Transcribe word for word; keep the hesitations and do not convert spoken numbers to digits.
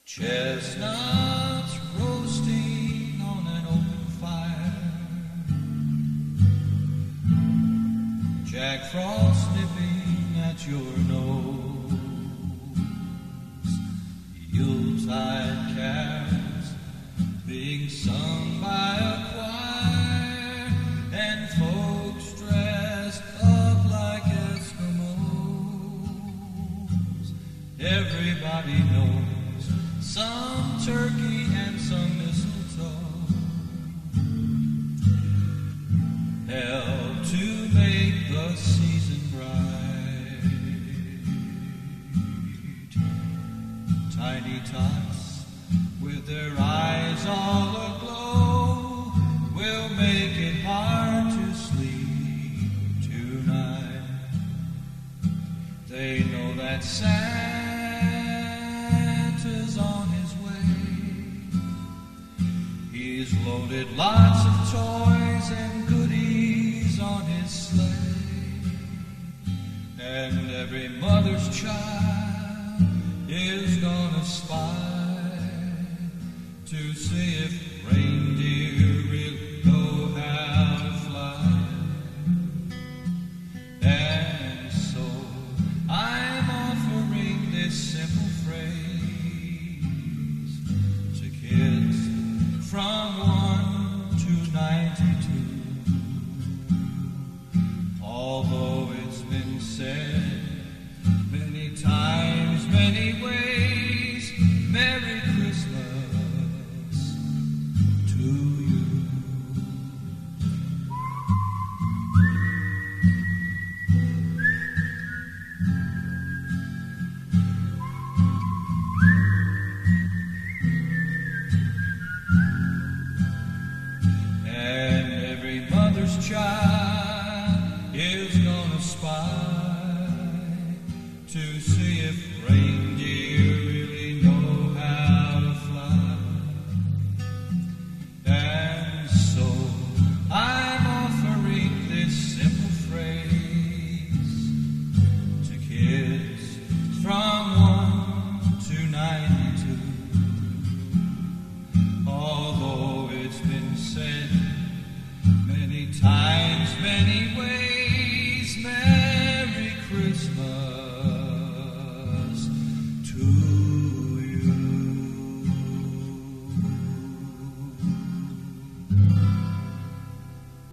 Chestnuts roasting on an open fire, Jack Frost nipping at your nose, Yuletide carols being sung by a choir, and folks dressed up like Eskimos. Everybody knows some turkey and some mistletoe help to make the season bright. Tiny tots with their eyes all aglow will make it hard to sleep tonight. They know that Santa's on his way. He's loaded lots of toys and goodies on his sleigh, and every mother's child is gonna spy to see if reindeer really know how to fly. And so I'm offering this simple phrase to kids from one to ninety-two. Although it's been said many times, many ways, Merry Christmas to you. And every mother's child is gonna spy to see if reindeer